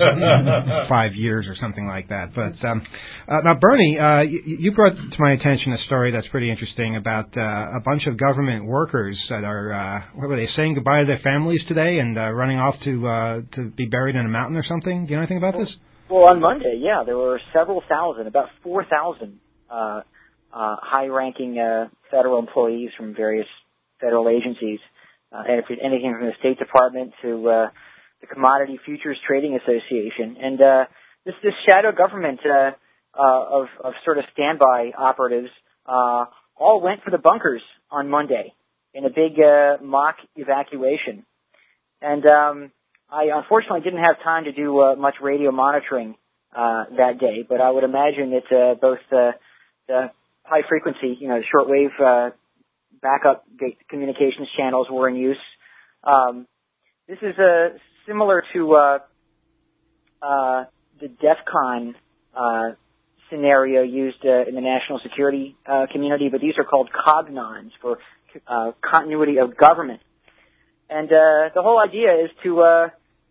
5 years or something like that. But now, Bernie, you brought to my attention a story that's pretty interesting about a bunch of government workers that are, what were they, saying goodbye to their families today and running off to be buried in a mountain or something? Do you know anything about this? Well, on Monday, yeah, there were several thousand, about 4,000 high-ranking federal employees from various federal agencies, anything from the State Department to the Commodity Futures Trading Association. And this shadow government of sort of standby operatives all went for the bunkers on Monday in a big mock evacuation. And I unfortunately didn't have time to do much radio monitoring that day, but I would imagine that both the high frequency, shortwave backup communications channels were in use. This is similar to the DEFCON scenario used in the national security community, but these are called COGNONs for continuity of government. And the whole idea is to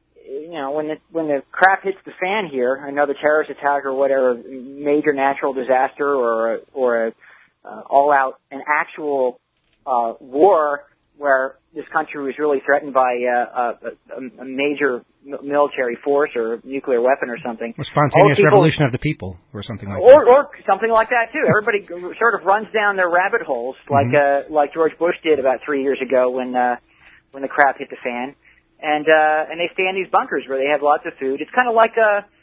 when the crap hits the fan here, another terrorist attack or whatever, major natural disaster or all-out, an actual war where this country was really threatened by a major military force or nuclear weapon or something. A spontaneous revolution of the people or something like that. Or something like that, too. Everybody sort of runs down their rabbit holes like George Bush did about 3 years ago when the crap hit the fan. And they stay in these bunkers where they have lots of food. It's kind of like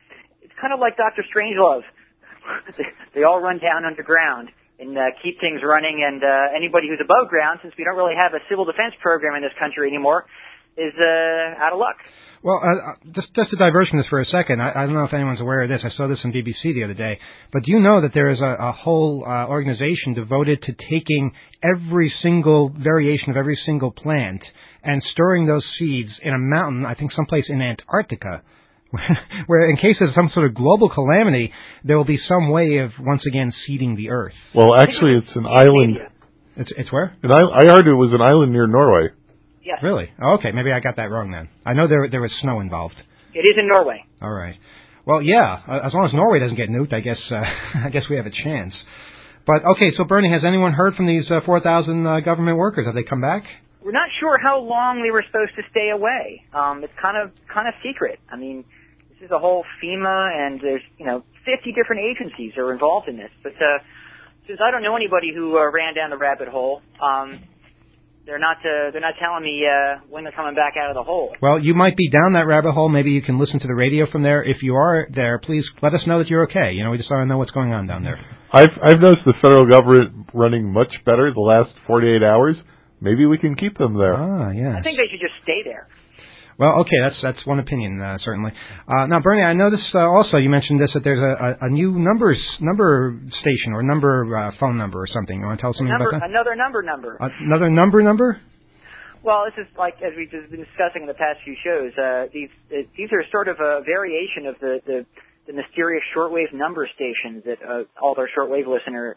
Dr. Strangelove. They all run down underground and keep things running. And anybody who's above ground, since we don't really have a civil defense program in this country anymore, is out of luck. Well, just to diverge from this for a second, I don't know if anyone's aware of this. I saw this on BBC the other day. But do you know that there is a whole organization devoted to taking every single variation of every single plant and storing those seeds in a mountain, I think someplace in Antarctica, where in case of some sort of global calamity, there will be some way of, once again, seeding the earth? Well, actually, it's an island. It's where? I heard it was an island near Norway. Yes. Really? Oh, okay, maybe I got that wrong then. I know there was snow involved. It is in Norway. All right. Well, yeah, as long as Norway doesn't get nuked, I guess we have a chance. But, okay, so Bernie, has anyone heard from these 4,000 government workers? Have they come back? We're not sure how long they were supposed to stay away. It's kind of secret. I mean, this is a whole FEMA, and there's 50 different agencies are involved in this. But since I don't know anybody who ran down the rabbit hole, they're not telling me when they're coming back out of the hole. Well, you might be down that rabbit hole. Maybe you can listen to the radio from there. If you are there, please let us know that you're okay. We just want to know what's going on down there. I've noticed the federal government running much better the last 48 hours. Maybe we can keep them there. Ah, yes. I think they should just stay there. Well, okay, that's one opinion, certainly. Now, Bernie, I noticed also you mentioned this, that there's a new number station or phone number or something. You want to tell us something about that? Another number. Another number? Well, this is like, as we've just been discussing in the past few shows, these are sort of a variation of the mysterious shortwave number stations that all our shortwave listeners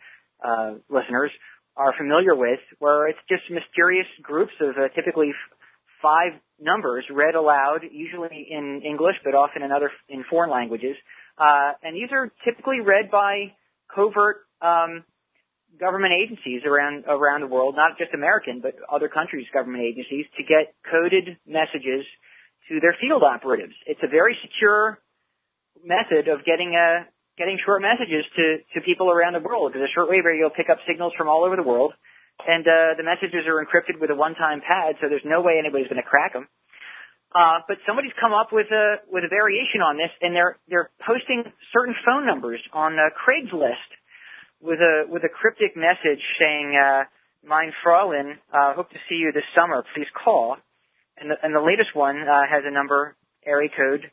are familiar with, where it's just mysterious groups of typically 5 numbers read aloud, usually in English, but often in foreign languages. And these are typically read by covert government agencies around the world, not just American, but other countries' government agencies, to get coded messages to their field operatives. It's a very secure method of getting short messages to people around the world, because a shortwave radio will pick up signals from all over the world, and the messages are encrypted with a one-time pad, so there's no way anybody's going to crack them. But somebody's come up with a variation on this, and they're posting certain phone numbers on Craigslist with a cryptic message saying, "Mein Fräulein, hope to see you this summer. Please call." And the latest one has a number, area code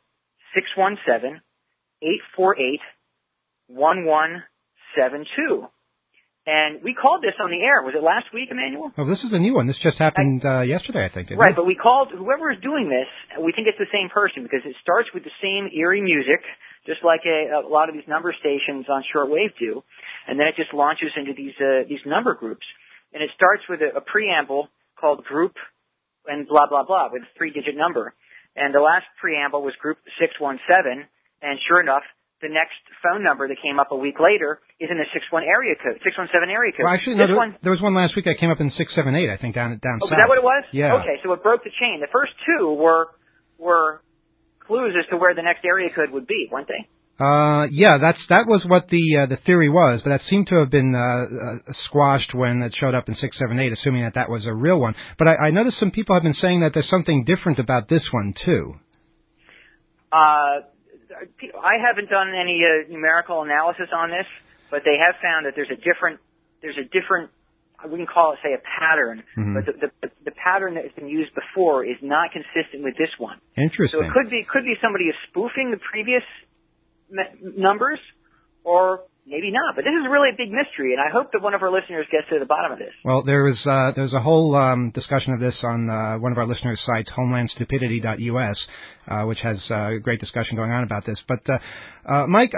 617-848-1172. And we called this on the air. Was it last week, Emmanuel? Oh, this is a new one. This just happened yesterday, I think. Right, but we called whoever is doing this. We think it's the same person because it starts with the same eerie music, just like a lot of these number stations on shortwave do, and then it just launches into these number groups. And it starts with a preamble called group and blah, blah, blah, with a 3-digit number. And the last preamble was group 617, and sure enough, the next phone number that came up a week later is in the 617 area code. Well, actually, no, there was one last week that came up in 678, I think, down south. Was that what it was? Yeah. Okay, so it broke the chain. The first 2 were clues as to where the next area code would be, weren't they? Yeah, that was what the theory was, but that seemed to have been squashed when it showed up in 678, assuming that was a real one. But I noticed some people have been saying that there's something different about this one too. I haven't done any numerical analysis on this, but they have found that there's a different, we can call it, say, a pattern, but the pattern that has been used before is not consistent with this one. Interesting. So it could be somebody is spoofing the previous numbers, or maybe not. But this is really a big mystery, and I hope that one of our listeners gets to the bottom of this. Well, there's a whole discussion of this on one of our listeners' sites, homelandstupidity.us, which has a great discussion going on about this. But Mike,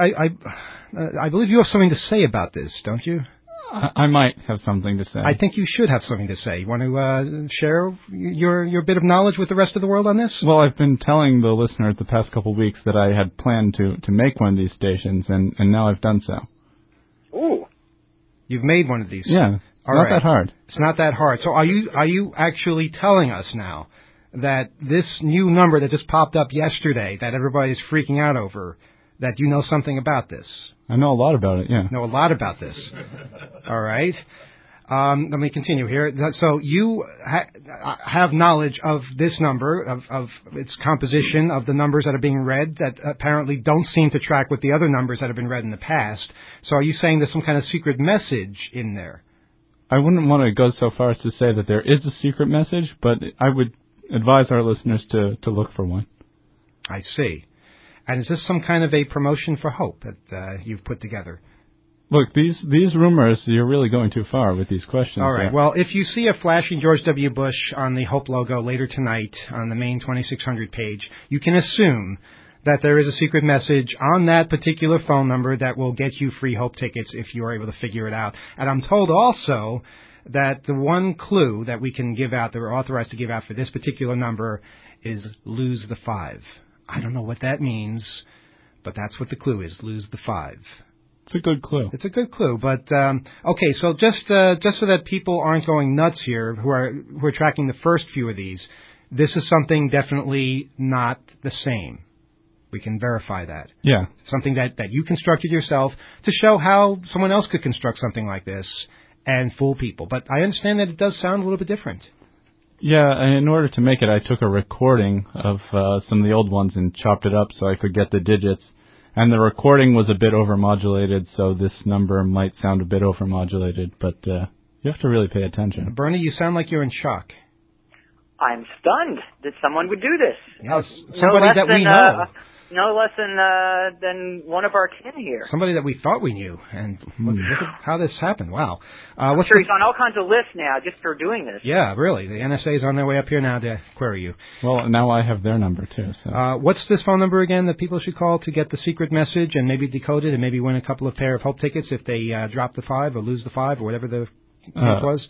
I believe you have something to say about this, don't you? I might have something to say. I think you should have something to say. You want to share your bit of knowledge with the rest of the world on this? Well, I've been telling the listeners the past couple of weeks that I had planned to make one of these stations, and now I've done so. Ooh. You've made one of these. Yeah. It's not that hard. It's not that hard. So are you actually telling us now that this new number that just popped up yesterday that everybody's freaking out over, that you know something about this? I know a lot about it, yeah. Know a lot about this. All right. Let me continue here. So you have knowledge of this number, of its composition, of the numbers that are being read that apparently don't seem to track with the other numbers that have been read in the past. So are you saying there's some kind of secret message in there? I wouldn't want to go so far as to say that there is a secret message, but I would advise our listeners to look for one. I see. And is this some kind of a promotion for hope that you've put together? Look, these rumors, you're really going too far with these questions. All right. Well, if you see a flashing George W. Bush on the Hope logo later tonight on the main 2600 page, you can assume that there is a secret message on that particular phone number that will get you free Hope tickets if you are able to figure it out. And I'm told also that the one clue that we can give out, that we're authorized to give out for this particular number, is lose the 5. I don't know what that means, but that's what the clue is, lose the 5. It's a good clue. It's a good clue, but okay. So just so that people aren't going nuts here, who are tracking the first few of these, this is something definitely not the same. We can verify that. Yeah. Something that you constructed yourself to show how someone else could construct something like this and fool people. But I understand that it does sound a little bit different. Yeah, in order to make it, I took a recording of some of the old ones and chopped it up so I could get the digits. And the recording was a bit overmodulated, so this number might sound a bit overmodulated, but you have to really pay attention. Bernie, you sound like you're in shock. I'm stunned that someone would do this. Yes, somebody that we know. no less than one of our kin here. Somebody that we thought we knew, and look at how this happened. Wow. I'm sure he's on all kinds of lists now just for doing this. Yeah, really. The NSA is on their way up here now to query you. Well, now I have their number, too. So. What's this phone number again that people should call to get the secret message and maybe decode it and maybe win a couple of pair of Hope tickets if they drop the 5 or lose the 5 or whatever the count was?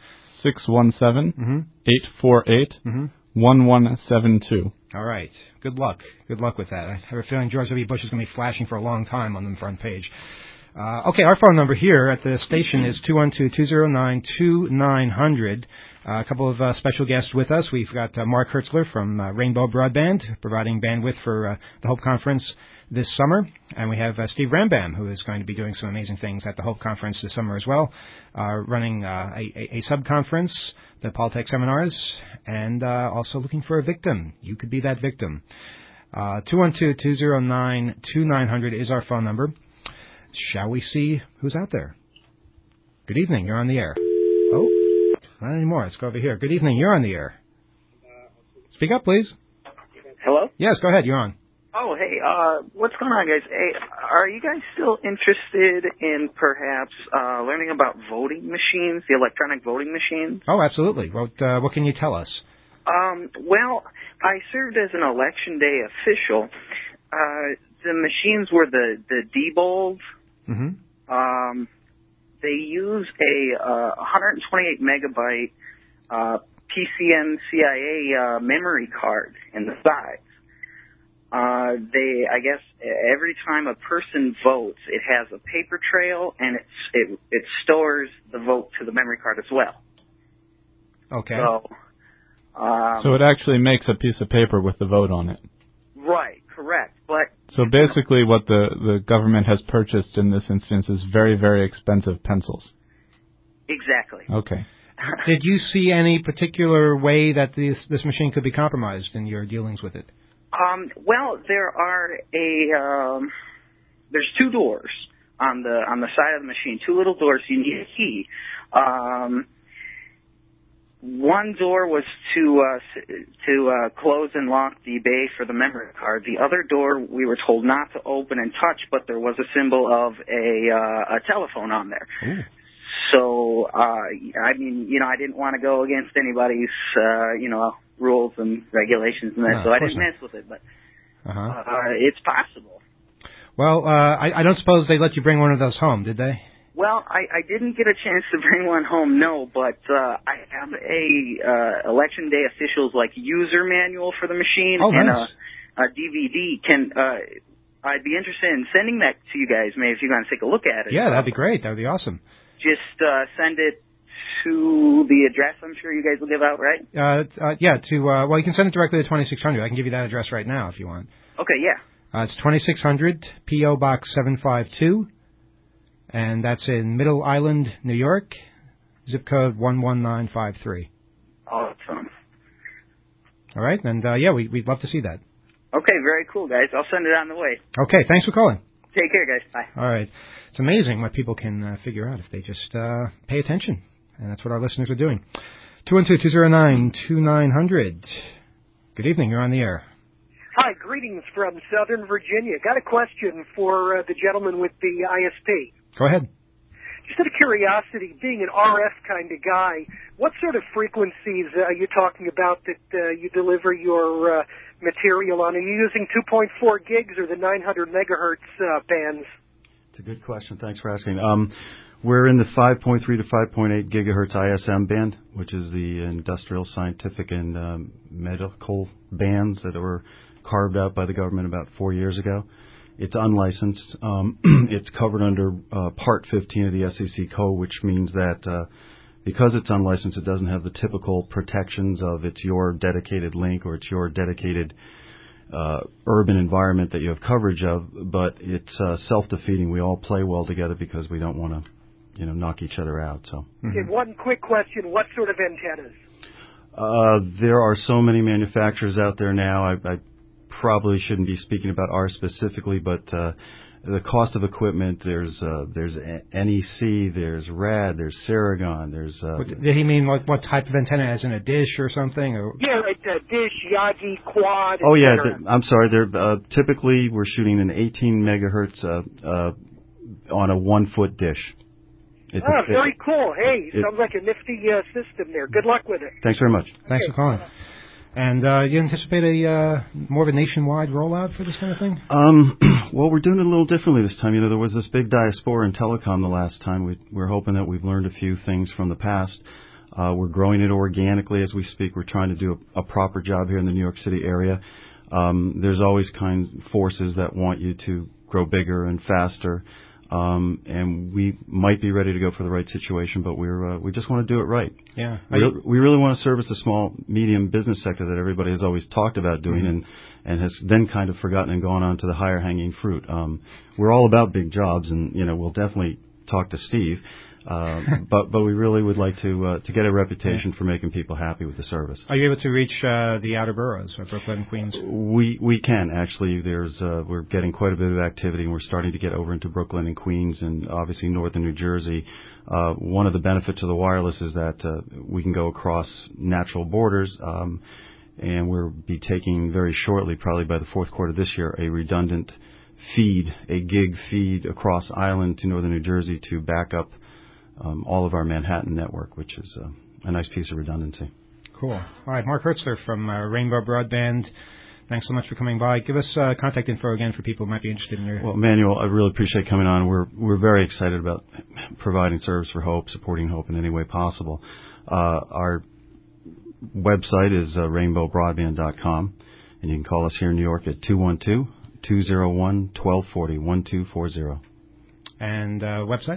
617-848-1172. All right. Good luck. Good luck with that. I have a feeling George W. Bush is going to be flashing for a long time on the front page. Okay, our phone number here at the station is 212-209-2900. A couple of special guests with us. We've got Mark Hertzler from Rainbow Broadband, providing bandwidth for the Hope Conference this summer. And we have Steve Rambam, who is going to be doing some amazing things at the Hope Conference this summer as well, running a sub-conference, the Poltech Seminars, and also looking for a victim. You could be that victim. 212-209-2900 is our phone number. Shall we see who's out there? Good evening. You're on the air. Oh, not anymore. Let's go over here. Good evening. You're on the air. Speak up, please. Hello? Yes, go ahead. You're on. Oh, hey, what's going on, guys? Hey, are you guys still interested in perhaps learning about voting machines, the electronic voting machines? Oh, absolutely. What can you tell us? Well, I served as an election day official. The machines were the Diebold. Mm-hmm. They use a 128 megabyte PCM-CIA memory card in the sides. I guess every time a person votes, it has a paper trail, and it stores the vote to the memory card as well. Okay. So it actually makes a piece of paper with the vote on it. Right, correct. But so basically what the government has purchased in this instance is very, very expensive pencils. Exactly. Okay. Did you see any particular way that this machine could be compromised in your dealings with it? Well, there's two doors on the side of the machine, two little doors. You need a key. One door was to close and lock the bay for the memory card. The other door we were told not to open and touch, but there was a symbol of a telephone on there. Ooh. So, I didn't want to go against anybody's, rules and regulations and that, so I didn't mess with it, but it's possible. Well, I don't suppose they let you bring one of those home, did they? Well, I didn't get a chance to bring one home, no, but I have a election day officials user manual for the machine and nice. a DVD. I'd be interested in sending that to you guys, maybe if you're going to take a look at it. Yeah, that'd be great. That'd be awesome. Just send it to the address I'm sure you guys will give out, right? You can send it directly to 2600. I can give you that address right now if you want. Okay, yeah. It's 2600 P.O. Box 752. And that's in Middle Island, New York, zip code 11953. Awesome. All right, and we'd love to see that. Okay, very cool, guys. I'll send it on the way. Okay, thanks for calling. Take care, guys. Bye. All right. It's amazing what people can figure out if they just pay attention, and that's what our listeners are doing. 212-209-2900. Good evening. You're on the air. Hi, greetings from Southern Virginia. Got a question for the gentleman with the ISP. Go ahead. Just out of curiosity, being an RF kind of guy, what sort of frequencies are you talking about that you deliver your material on? Are you using 2.4 gigs or the 900 megahertz bands? It's a good question. Thanks for asking. We're in the 5.3 to 5.8 gigahertz ISM band, which is the industrial, scientific, and medical bands that were carved out by the government about 4 years ago. It's unlicensed. It's covered under Part 15 of the SEC code, which means that because it's unlicensed, it doesn't have the typical protections of it's your dedicated link or it's your dedicated urban environment that you have coverage of, but it's self-defeating. We all play well together because we don't want to, knock each other out. So. Okay, one quick question. What sort of antennas? There are so many manufacturers out there now. I probably shouldn't be speaking about ours specifically, but the cost of equipment. There's NEC, there's RAD, there's Ceragon, there's. Did he mean what type of antenna, as in a dish or something? Or? Yeah, like dish, Yagi, quad. Oh yeah, I'm sorry. They're typically we're shooting an 18 megahertz on a 1-foot dish. Very cool. Hey, sounds like a nifty system there. Good luck with it. Thanks very much. Thanks for calling. And you anticipate a more of a nationwide rollout for this kind of thing? Well, we're doing it a little differently this time. There was this big diaspora in telecom the last time. We're hoping that we've learned a few things from the past. We're growing it organically as we speak. We're trying to do a proper job here in the New York City area. There's always forces that want you to grow bigger and faster. And we might be ready to go for the right situation, but we just want to do it right. Yeah, we really want to service the small, medium business sector that everybody has always talked about doing, and has then kind of forgotten and gone on to the higher hanging fruit. We're all about big jobs, and we'll definitely talk to Steve. But we really would like to get a reputation for making people happy with the service. Are you able to reach the outer boroughs, Brooklyn and Queens? We can actually. We're getting quite a bit of activity, and we're starting to get over into Brooklyn and Queens, and obviously northern New Jersey. One of the benefits of the wireless is that we can go across natural borders, and we'll be taking very shortly, probably by the fourth quarter this year, a redundant feed, a gig feed across island to northern New Jersey to back up all of our Manhattan network, which is a nice piece of redundancy. Cool. All right, Mark Hertzler from Rainbow Broadband. Thanks so much for coming by. Give us contact info again for people who might be interested in your... Well, Manuel, I really appreciate coming on. We're very excited about providing service for Hope, supporting Hope in any way possible. Our website is rainbowbroadband.com, and you can call us here in New York at 212-201-1240, 1240. And website?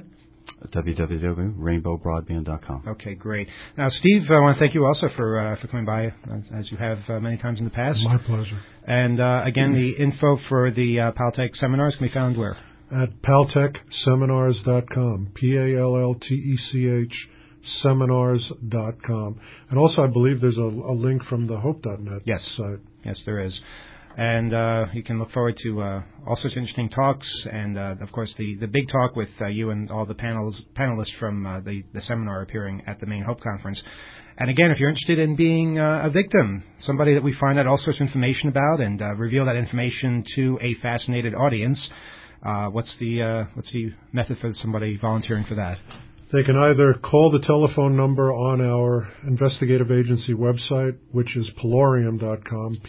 www.rainbowbroadband.com. Okay, great. Now, Steve, I want to thank you also for coming by, as you have many times in the past. My pleasure. And again, the info for the Paltech seminars can be found where? At paltechseminars.com, PALLTECH seminars.com. And also, I believe there's a link from the hope.net site. Yes, there is. And you can look forward to all sorts of interesting talks, and of course the big talk with you and all the panelists from the seminar appearing at the main Hope Conference. And again, if you're interested in being a victim, somebody that we find out all sorts of information about, and reveal that information to a fascinated audience, what's the method for somebody volunteering for that? They can either call the telephone number on our investigative agency website, which is Pallorium.com,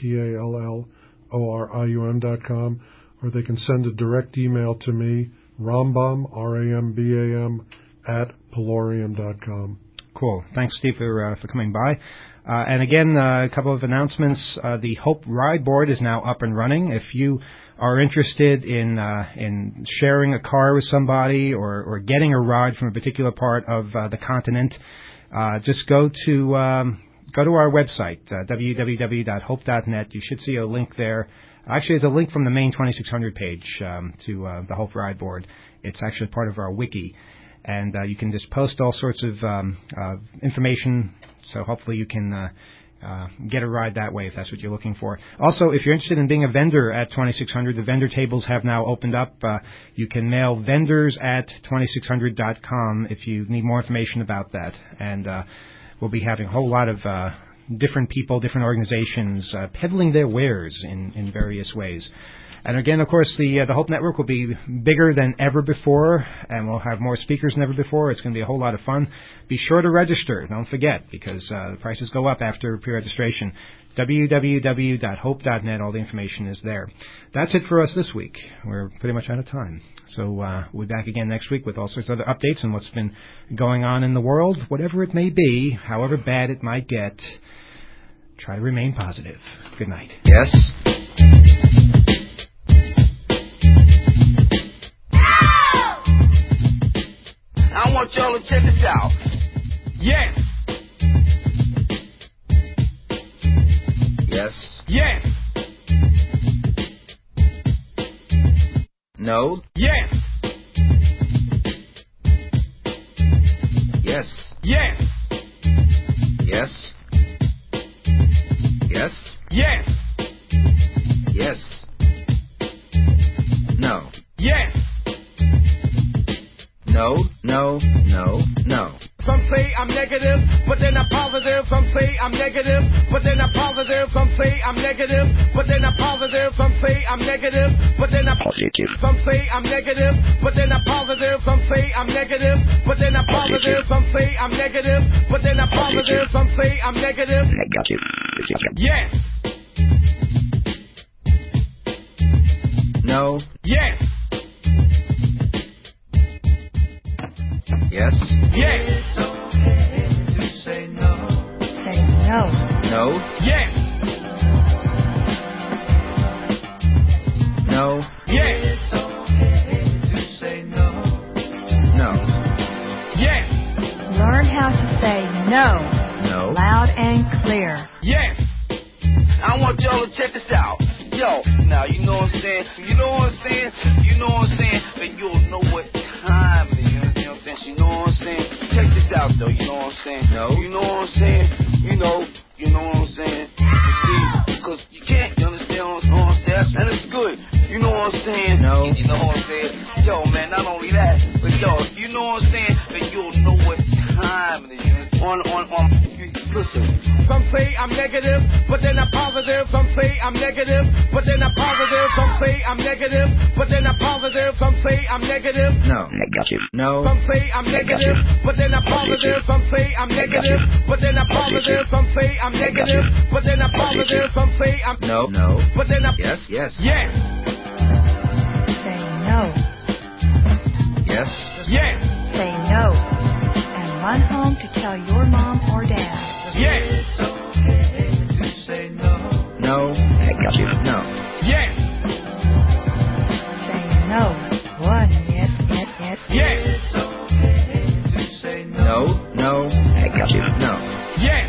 PALLORIUM.com, or they can send a direct email to me, Rambam, RAMBAM, at Pallorium.com. Cool. Thanks, Steve, for coming by. And again, a couple of announcements. The Hope Ride Board is now up and running. If you are interested in sharing a car with somebody or getting a ride from a particular part of the continent, just go to our website, www.hope.net. You should see a link there. Actually, there's a link from the main 2600 page to the Hope Ride Board. It's actually part of our wiki. And you can just post all sorts of information, so hopefully you can get a ride that way if that's what you're looking for. Also, if you're interested in being a vendor at 2600, the vendor tables have now opened up. You can mail vendors at 2600.com if you need more information about that. And we'll be having a whole lot of different people, different organizations peddling their wares in various ways. And again, of course, the Hope Network will be bigger than ever before, and we'll have more speakers than ever before. It's going to be a whole lot of fun. Be sure to register. Don't forget, because the prices go up after pre-registration. www.hope.net. All the information is there. That's it for us this week. We're pretty much out of time. So we'll be back again next week with all sorts of other updates on what's been going on in the world, whatever it may be, however bad it might get. Try to remain positive. Good night. Yes. I want y'all to check this out. Yes. Yes. Yes. No. Yes. Yes. Yes. Yes. Yes. Yes. Yes. No. Yes. No, no, no, no. Some say I'm negative, but then I'm positive. Some say I'm negative, but then I'm positive. Some say I'm negative, but then I'm positive. Some say I'm negative, but then I'm positive. Some say I'm negative, but then I'm positive. Some say I'm negative, but then I'm positive. Some say I'm negative, but then I'm positive. Some say I'm negative. Negative. Yes. No. Yes. Yes. Yes. It's okay to say no. Say no. No. Yes. No. Yes. It's okay to say no. No. Yes. Learn how to say no. No. Loud and clear. Yes. I want y'all to check this out. Yo, now you know what I'm saying? You know what I'm saying? You know what I'm saying? But you'll know what time it is. You know what I'm saying? You know what I'm saying? Check this out though, you know what I'm saying? No. You know what I'm saying? You know what I'm saying? You see, because you can't, you understand what I'm saying? And it's good. You know what I'm saying? No. You know what I'm saying? Yo, man, not only that, but yo, you know what I'm saying? But you'll know what time it is. Listen. Some say I'm negative, but then I'm positive. Some say I'm negative, but then I'm positive. Some say I'm negative, but then I'm positive. Some say I'm negative. No. Negative. No. Some say I'm negative, but then I'm positive. Some say I'm negative, but then I'm positive. Some say I'm negative, but then I'm positive. Some say I'm no, no. But then I'm yes, yes. Yes. Say no. Yes. Yes. Say no. And run home to tell your mom or dad. Yes. It's okay to say no. No. Negative. No. Yes. Say no. One. Yes. Yes. It's okay to say no. No. Negative. No. Yes.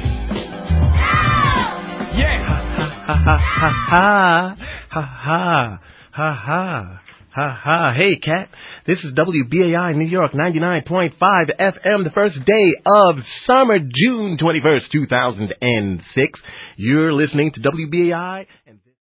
Yes. Ha ha ha ha ha ha ha. Ha ha. Hey, Cat. This is WBAI New York 99.5 FM, the first day of summer, June 21st, 2006. You're listening to WBAI. And